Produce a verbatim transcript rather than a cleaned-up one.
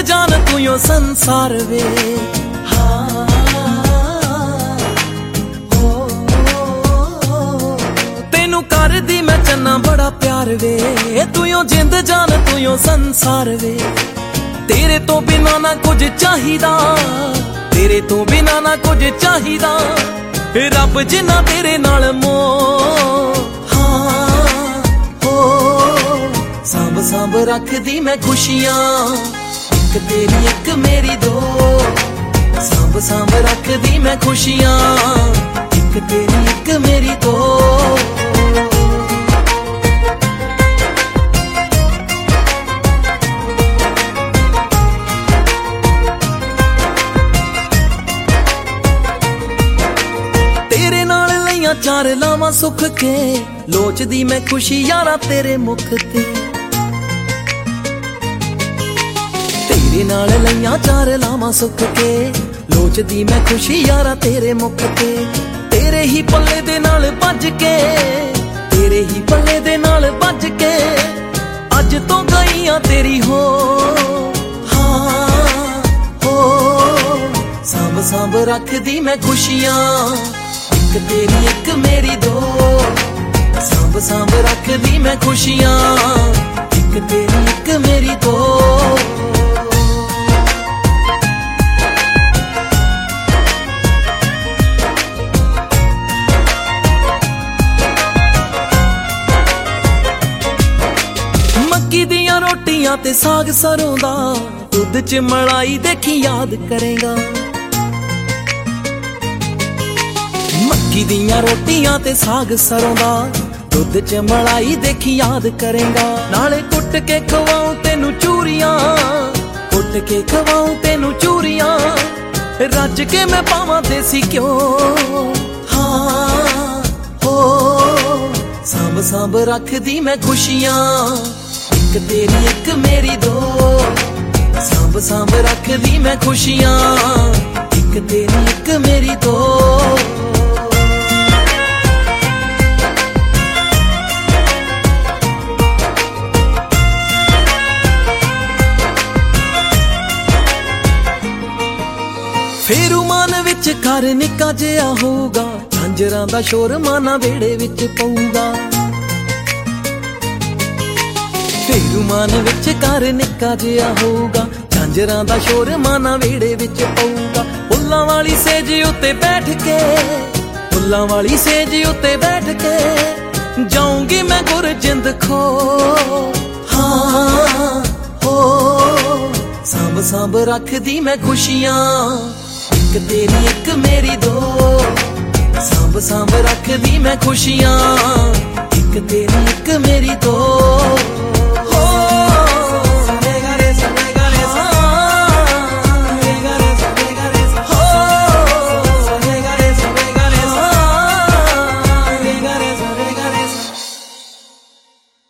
जान तू यो संसार वे। हाँ तेनू कर दी मैं चन्ना बड़ा प्यार वे, तू यो जिंद जान तू यो संसार वे। तेरे तो बिना ना कुछ चाहिदा, तेरे तो बिना ना कुछ चाहिदा, रब जिन्ना तेरे नाल मोह। हाँ हो सांभ सांभ रख दी मैं खुशियां, एक तेरी एक मेरी दो। सांभ सांभ रख दी मैं खुशियां, एक तेरी एक मेरी दो। चार लावा सुख के लोचदी मैं खुशी यारा तेरे मुख ते। तेरे नाल लईया चार लावा सुख के लोचदी मैं खुशी यारा तेरे मुख ते। तेरे ही पल्ले दे नाल भज के, तेरे ही पल्ले दे नाल भज के अज तो गईया तेरी हो। हाँ हो सांभ सांभ रख दी मैं खुशियां, एक तेरी एक मेरी दो। सांभ सांभ रख दी मैं खुशियां, एक तेरी एक मेरी दो। मक्की दियां रोटियां ते साग सरों दा, दुध च मलाई देखी याद करेगा। मक्की दियां रोटियां ते साग सरों दा, दुध च मलाई देखी याद करेगा। नाले कुट के खवाऊं तेनू चूरियां, कुट के खवाऊं तेनू चूरियां, रज के मैं पावां देसी घ्यो। हाँ हो सांभ सांभ रख दी मैं खुशियां, एक तेरी एक मेरी दो। सांभ सांभ रख दी मैं खुशियां, एक तेरी एक मेरी दो। फेरू मान विच घर निक्का जिहा होगा, झांजरां दा शोर माना वेड़े विच पऊगा। फेरू मान विच घर निक्का जिहा होगा, झांजरां दा शोर माना वेड़े विच पऊगा। फुल्लां वाली सेज उत्ते बैठ के, फुल्लां वाली सेज उत्ते बैठ के जाऊंगी मैं गुरजिंद खो। हाँ हो सांभ सांभ रख दी मैं खुशियां, एक तेरी एक मेरी दो। सांभ सांभ रख दी मैं खुशियां, एक तेरी एक मेरी दो।